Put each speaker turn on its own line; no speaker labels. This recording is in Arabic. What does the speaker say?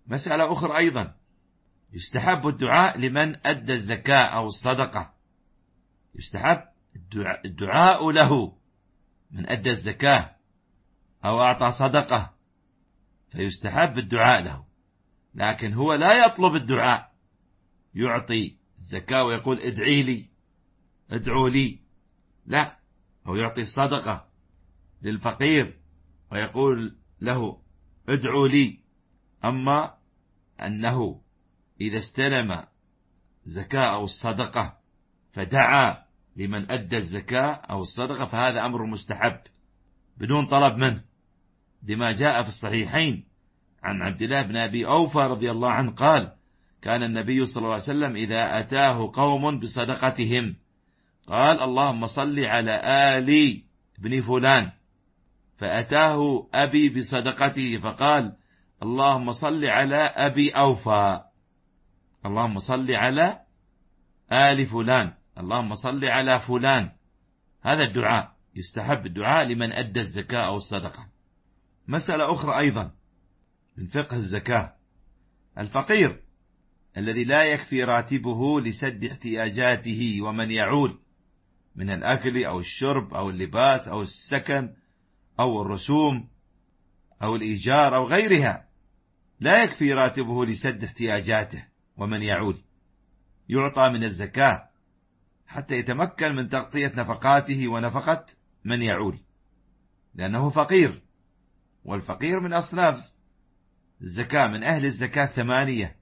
مسألة أخرى أيضا، يستحب الدعاء لمن أدى الزكاة أو الصدقة، يستحب الدعاء له من أدى الزكاة أو أعطى صدقة، فيستحب الدعاء له، لكن هو لا يطلب الدعاء، يعطي الزكاة ويقول ادعي لي ادعوا لي، لا، هو يعطي الصدقة للفقير ويقول له ادعوا لي. أما أنه إذا استلم زكاة أو الصدقة فدعا لمن أدى الزكاة أو الصدقة فهذا أمر مستحب بدون طلب منه، لما جاء في الصحيحين عن عبد الله بن أبي أوفى رضي الله عنه قال: كان النبي صلى الله عليه وسلم إذا أتاه قوم بصدقتهم قال: اللهم صل على آل ابن فلان، فأتاه أبي بصدقته فقال: اللهم صل على أبي أوفى، اللهم صل على آل فلان، اللهم صل على فلان. هذا الدعاء، يستحب الدعاء لمن أدى الزكاة أو الصدقة. مسألة أخرى أيضا من فقه الزكاة، الفقير الذي لا يكفي راتبه لسد احتياجاته ومن يعول من الأكل أو الشرب أو اللباس أو السكن أو الرسوم أو الإيجار أو غيرها، لا يكفي راتبه لسد احتياجاته ومن يعول، يعطى من الزكاة حتى يتمكن من تغطية نفقاته ونفقة من يعول، لأنه فقير، والفقير من أصناف الزكاة، من أهل الزكاة 8: